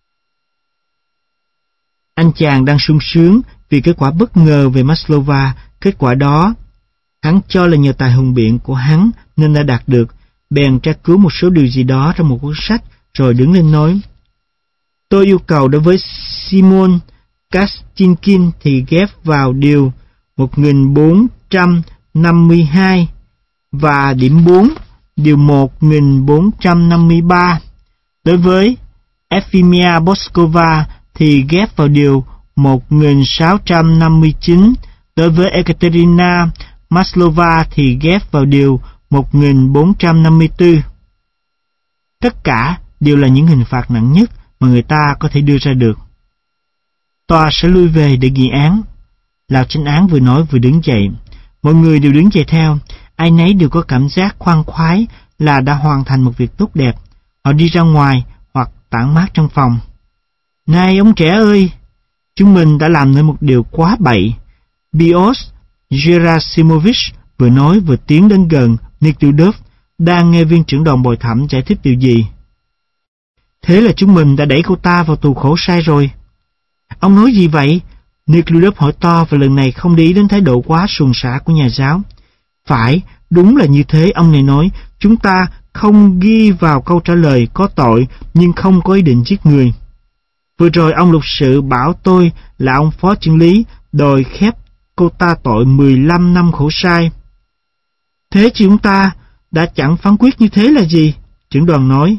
Anh chàng đang sung sướng vì kết quả bất ngờ về Maslova. Kết quả đó hắn cho là nhờ tài hùng biện của hắn nên đã đạt được. Bèn tra cứu một số điều gì đó trong một cuốn sách rồi đứng lên nói: tôi yêu cầu đối với Simon Kastinkin thì ghép vào điều một nghìn bốn trăm năm mươi hai và điểm bốn điều một nghìn bốn trăm năm mươi ba. Đối với Efimia Boskova thì ghép vào điều một nghìn sáu trăm năm mươi chín. Đối với Ekaterina Maslova thì ghép vào điều một nghìn bốn trăm năm mươi tư. Tất cả đều là những hình phạt nặng nhất mà người ta có thể đưa ra được. Tòa sẽ lui về để nghị án. Lão chánh án vừa nói vừa đứng dậy. Mọi người đều đứng dậy theo. Ai nấy đều có cảm giác khoan khoái là đã hoàn thành một việc tốt đẹp. Họ đi ra ngoài hoặc tản mát trong phòng. Này ông trẻ ơi! Chúng mình đã làm nên một điều quá bậy. Bios Gerasimovich vừa nói vừa tiến đến gần Nikludov, đang nghe viên trưởng đoàn bồi thẩm giải thích điều gì. Thế là chúng mình đã đẩy cô ta vào tù khổ sai rồi. Ông nói gì vậy? Nikludov hỏi to và lần này không để ý đến thái độ quá suồng sã của nhà giáo. Phải, đúng là như thế, ông này nói. Chúng ta không ghi vào câu trả lời có tội nhưng không có ý định giết người. Vừa rồi ông luật sự bảo tôi là ông phó trưởng lý đòi khép cô ta tội mười lăm năm khổ sai. Thế chứ chúng ta đã chẳng phán quyết như thế là gì? Trưởng đoàn nói.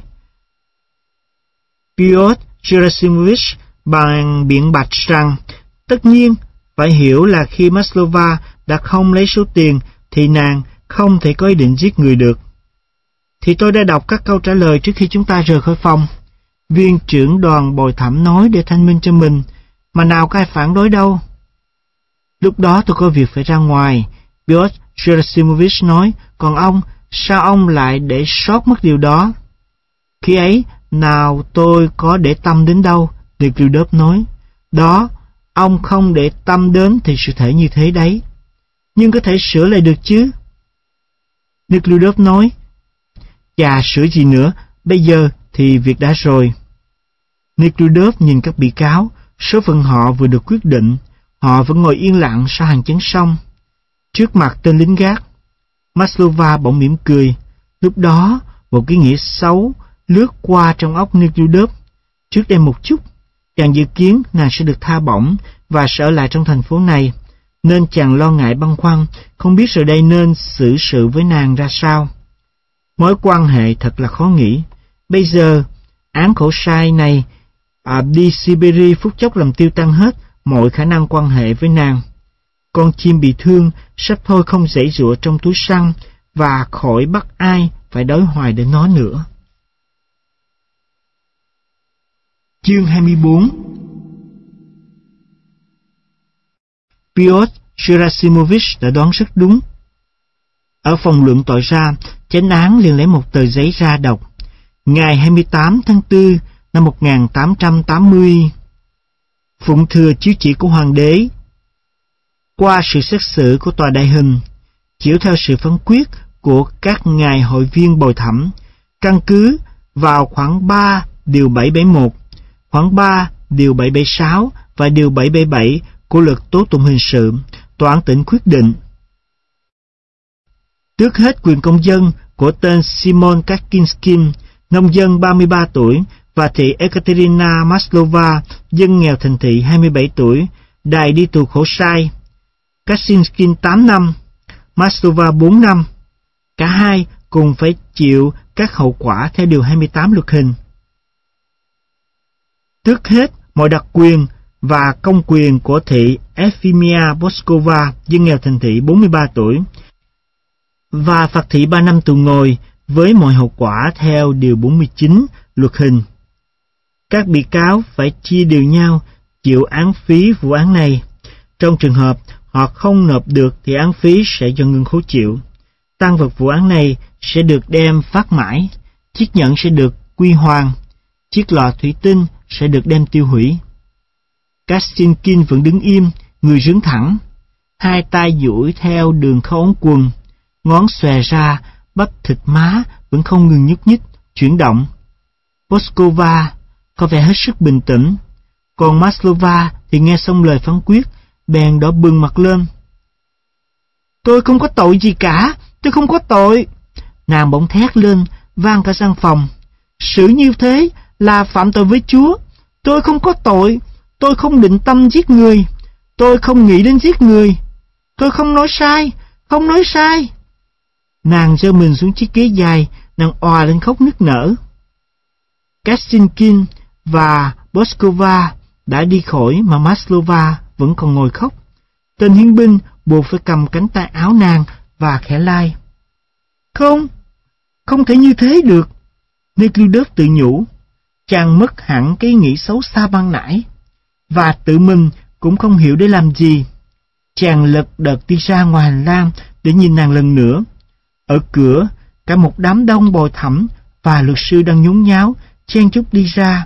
Piotr Gerasimovich bằng biện bạch rằng tất nhiên phải hiểu là khi Maslova đã không lấy số tiền thì nàng không thể có ý định giết người được. Thì tôi đã đọc các câu trả lời trước khi chúng ta rời khỏi phòng. Viên trưởng đoàn bồi thẩm nói để thanh minh cho mình. mà nào có ai phản đối đâu. Lúc đó tôi có việc phải ra ngoài, Piotr Gerasimovich nói, còn ông, sao ông lại để sót mất điều đó? Khi ấy, nào tôi có để tâm đến đâu, Nekhludoff nói. Đó, ông không để tâm đến thì sự thể như thế đấy. Nhưng có thể sửa lại được chứ? Nekhludoff nói. Chà, sửa gì nữa, bây giờ thì việc đã rồi. Nekhludoff nhìn các bị cáo, số phận họ vừa được quyết định, họ vẫn ngồi yên lặng sau hàng chắn sông. Trước mặt tên lính gác, Maslova bỗng mỉm cười. Lúc đó, một cái nghĩa xấu lướt qua trong óc Nekhludoff. Trước đây một chút, chàng dự kiến nàng sẽ được tha bổng và sẽ ở lại trong thành phố này, nên chàng lo ngại băn khoăn, không biết rồi đây nên xử sự với nàng ra sao. Mối quan hệ thật là khó nghĩ. Bây giờ, án khổ sai này à, đi Siberia phút chốc làm tiêu tan hết mọi khả năng quan hệ với nàng. Con chim bị thương sắp thôi không giãy giụa trong túi săn và khỏi bắt ai phải đói hoài đến nó nữa. Chương hai mươi bốn. Piotr Gerasimovich đã đoán rất đúng. Ở phòng luận tội ra, chánh án liền lấy một tờ giấy ra đọc. Ngày hai mươi tám tháng tư năm một nghìn tám trăm tám mươi, phụng thừa chiếu chỉ của hoàng đế. Qua sự xét xử của tòa đại hình, chiếu theo sự phán quyết của các ngài hội viên bồi thẩm, căn cứ vào khoản ba điều bảy trăm bảy mươi mốt, khoản ba điều bảy trăm bảy mươi sáu và điều bảy trăm bảy mươi bảy của luật tố tụng hình sự, tòa án tỉnh quyết định tước hết quyền công dân của tên Simon Kakinskin, nông dân ba mươi ba tuổi, và thị Ekaterina Maslova, dân nghèo thành thị hai mươi bảy tuổi, đày đi tù khổ sai. Kakinskin tám năm, Maslova bốn năm. Cả hai cùng phải chịu các hậu quả theo điều hai mươi tám luật hình. Tước hết mọi đặc quyền và công quyền của thị Efimia Boskova, dân nghèo thành thị bốn mươi ba tuổi, và phạt thị ba năm tù ngồi với mọi hậu quả theo điều bốn mươi chín luật hình. Các bị cáo phải chia đều nhau chịu án phí vụ án này. Trong trường hợp họ không nộp được thì án phí sẽ do ngân khố chịu. Tang vật vụ án này sẽ được đem phát mãi, chiếc nhẫn sẽ được quy hoàn, chiếc lọ thủy tinh sẽ được đem tiêu hủy. Kastinskin vẫn đứng im, người rướn thẳng, hai tay duỗi theo đường khâu ống quần, ngón xòe ra, bắp thịt má vẫn không ngừng nhúc nhích, chuyển động. Boskova có vẻ hết sức bình tĩnh, còn Maslova thì nghe xong lời phán quyết, bèn đỏ bừng mặt lên. Tôi không có tội gì cả, tôi không có tội. Nàng bỗng thét lên, vang cả gian phòng. Xử như thế là phạm tội với Chúa. Tôi không có tội, tôi không định tâm giết người, tôi không nghĩ đến giết người. Tôi không nói sai, không nói sai. Nàng giơ mình xuống chiếc ghế dài, nàng òa lên khóc nức nở. Kastinskin và Boskova đã đi khỏi mà Maslova vẫn còn ngồi khóc. Tên hiến binh buộc phải cầm cánh tay áo nàng và khẽ lai. Không, không thể như thế được. Nekhludoff tự nhủ. Chàng mất hẳn cái nghĩ xấu xa ban nãy, và tự mình cũng không hiểu để làm gì. Chàng lật đật đi ra ngoài hành lang để nhìn nàng lần nữa. Ở cửa, cả một đám đông bồi thẩm và luật sư đang nhốn nháo, chen chúc đi ra.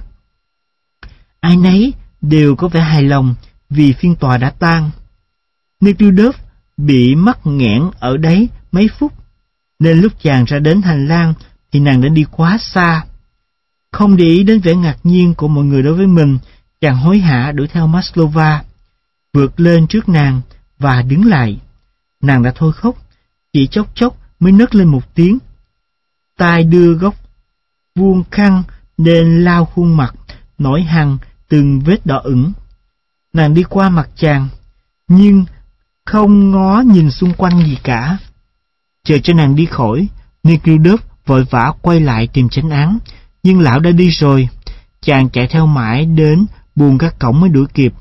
Ai nấy đều có vẻ hài lòng vì phiên tòa đã tan. Nekhludoff bị mắc nghẽn ở đấy mấy phút, nên lúc chàng ra đến hành lang thì nàng đã đi quá xa. Không để ý đến vẻ ngạc nhiên của mọi người đối với mình, chàng hối hả đuổi theo Maslova, vượt lên trước nàng và đứng lại. Nàng đã thôi khóc, chỉ chốc chốc mới nấc lên một tiếng. Tai đưa góc vuông khăn nên lau khuôn mặt, nổi hằn từng vết đỏ ửng. Nàng đi qua mặt chàng, nhưng không ngó nhìn xung quanh gì cả. Chờ cho nàng đi khỏi, Nekhludoff vội vã quay lại tìm chánh án, nhưng lão đã đi rồi. Chàng chạy theo mãi đến buồng gác cổng mới đuổi kịp.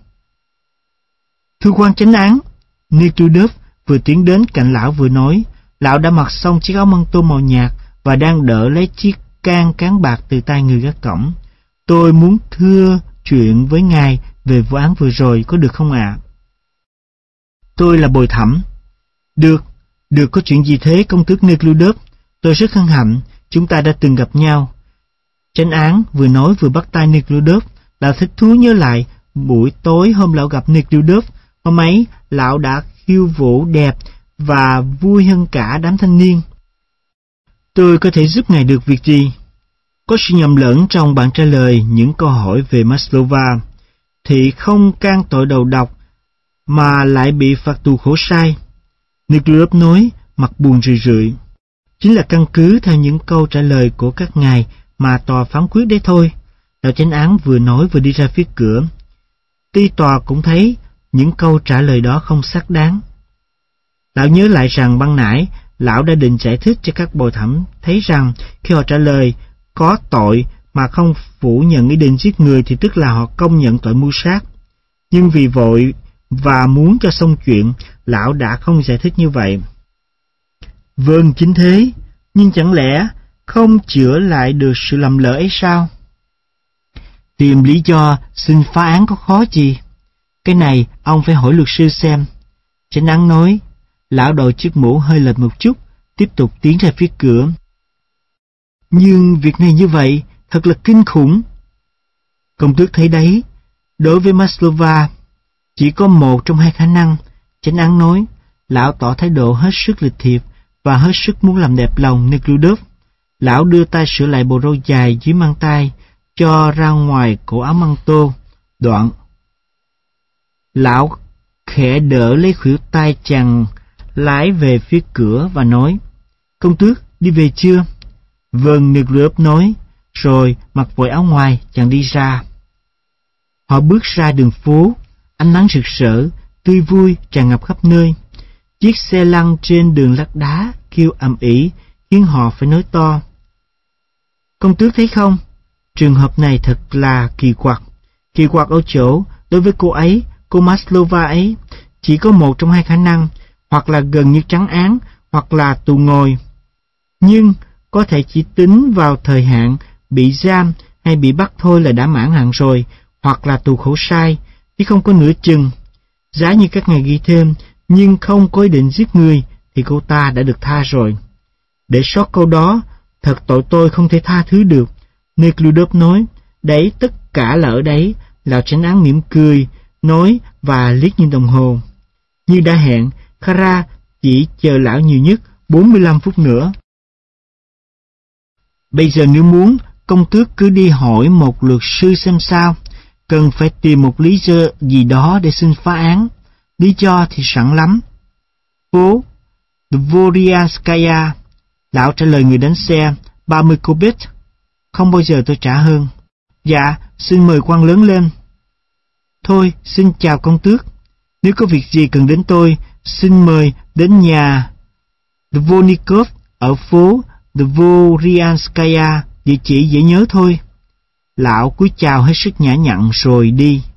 Thưa quan chánh án, Nekhludoff vừa tiến đến cạnh lão vừa nói. Lão đã mặc xong chiếc áo măng tô màu nhạt và đang đỡ lấy chiếc can cán bạc từ tay người gác cổng. Tôi muốn thưa chuyện với ngài về vụ án vừa rồi, có được không ạ? À? Tôi là bồi thẩm. Được, được, có chuyện gì thế công tước Nekhludoff? Tôi rất hân hạnh, chúng ta đã từng gặp nhau. Chánh án vừa nói vừa bắt tay Nekhludoff. Lão thích thú nhớ lại buổi tối hôm lão gặp Nekhludoff. Hôm ấy, lão đã khiêu vũ đẹp và vui hơn cả đám thanh niên. Tôi có thể giúp ngài được việc gì? Có sự nhầm lẫn trong bản trả lời những câu hỏi về Maslova. Thị không can tội đầu độc, mà lại bị phạt tù khổ sai. Nekhludoff nói, mặt buồn rười rượi. Chính là căn cứ theo những câu trả lời của các ngài mà tòa phán quyết đấy thôi. Lão chánh án vừa nói vừa đi ra phía cửa. Tuy tòa cũng thấy những câu trả lời đó không xác đáng. Lão nhớ lại rằng ban nãy lão đã định giải thích cho các bồi thẩm thấy rằng khi họ trả lời có tội mà không phủ nhận ý định giết người thì tức là họ công nhận tội mưu sát. Nhưng vì vội và muốn cho xong chuyện, lão đã không giải thích như vậy. Vâng, chính thế, nhưng chẳng lẽ không chữa lại được sự lầm lỡ ấy sao? Tìm lý do xin phá án có khó gì? Cái này ông phải hỏi luật sư xem. Chánh án nói. Lão đội chiếc mũ hơi lệch một chút, tiếp tục tiến ra phía cửa. Nhưng việc này như vậy thật là kinh khủng. Công tước thấy đấy, đối với Maslova chỉ có một trong hai khả năng. Chánh án nói. Lão tỏ thái độ hết sức lịch thiệp và hết sức muốn làm đẹp lòng Nekhludoff. Lão đưa tay sửa lại bộ râu dài dưới mang tay, cho ra ngoài cổ áo măng tô. Đoạn lão khẽ đỡ lấy khuỷu tay chàng lái về phía cửa và nói, công tước, đi về chưa? Vâng, Nekhludoff nói, rồi mặc vội áo ngoài, chàng đi ra. Họ bước ra đường phố, ánh nắng rực rỡ, tươi vui tràn ngập khắp nơi. Chiếc xe lăn trên đường lát đá kêu ầm ĩ, khiến họ phải nói to. Công tước thấy không? Trường hợp này thật là kỳ quặc. Kỳ quặc ở chỗ, đối với cô ấy, cô Maslova ấy, chỉ có một trong hai khả năng, hoặc là gần như trắng án, hoặc là tù ngồi. Nhưng có thể chỉ tính vào thời hạn bị giam hay bị bắt thôi là đã mãn hạn rồi, hoặc là tù khổ sai, chứ không có nửa chừng. Giá như các ngài ghi thêm, nhưng không có ý định giết người, thì cô ta đã được tha rồi. Để sót câu đó, thật tội tôi không thể tha thứ được. Nekhludoff nói, đấy tất cả là ở đấy. Lão chánh án mỉm cười, nói và liếc nhìn đồng hồ. Như đã hẹn, Kara chỉ chờ lão nhiều nhất bốn mươi lăm phút nữa. Bây giờ nếu muốn, công tước cứ đi hỏi một luật sư xem sao. Cần phải tìm một lý do gì đó để xin phá án. Lý do thì sẵn lắm. Phố Dvorianskaya. Lão trả lời người đánh xe, ba mươi kobet. Không bao giờ tôi trả hơn. Dạ, xin mời quan lớn lên. Thôi, xin chào công tước. Nếu có việc gì cần đến tôi, xin mời đến nhà Dvornikov ở phố Dvorianskaya, địa chỉ dễ nhớ thôi. Lão cúi chào hết sức nhã nhặn rồi đi.